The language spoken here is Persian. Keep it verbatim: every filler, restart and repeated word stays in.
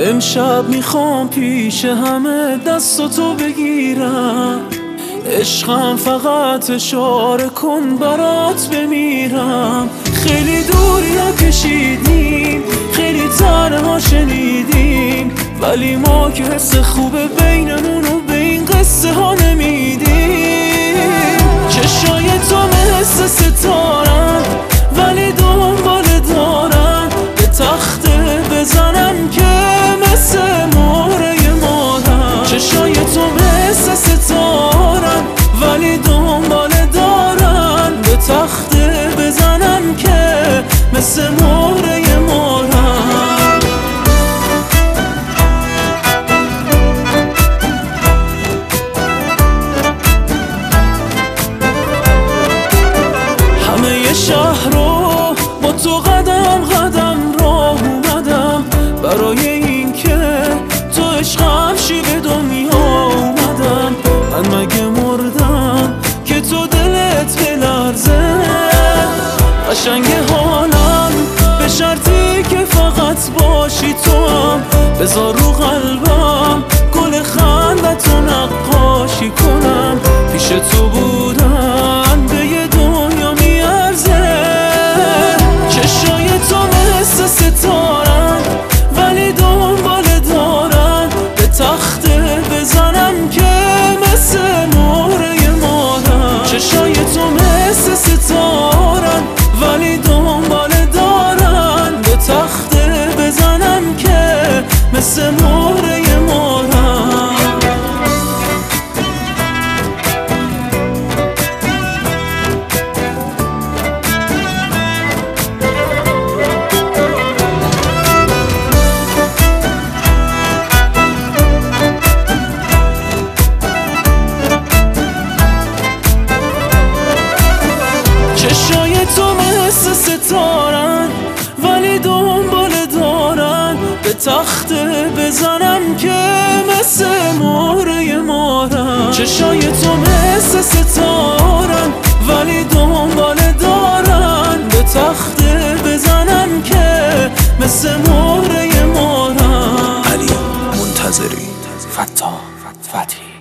امشب میخوام پیش همه دستاتو بگیرم، عشقم فقط اشاره کن برات بمیرم. خیلی دوریا کشیدیم، خیلی تنها شنیدیم، ولی ما که حس خوبه بینمونو به این قصه ها نمیدیم. چشای تو مثل ستارن ولی دنبال دارن، به تخته بزنم که مثل مهره مادر. چشای تو مثل ستارن ولی دنبال دارن، به تخته بزنم که مثل مهره مادر. همه شهر رو با تو قدم قدم راه اومدم، برای این که تو عشقم شی به دنیا اومدم. من مگه مردم که تو دلت بلرزه؟ قشنگ حالم به شرطی که فقط باشی تو هم. بذار رو قلبم گل خندتو نقاشی کنم، پیش تو بودن به یه دنیا میارزه. چشای تو مثل ستارن ولی دنبال دارن، به تخته بزنم که مثل مهره مادر. چشای تو مثل ستارن ولی دنبال دارن، به تخته بزنم که مثل مهره مادر. چشای تو مثل ستارن ولی دنبال دارن، به تخته بزنم که مثل مهره مادر. چشای تو مثل ستارن ولی دنبال دارن، به تخته بزنم که مثل مهره مادر. علی منتظری، فتاح فتحی.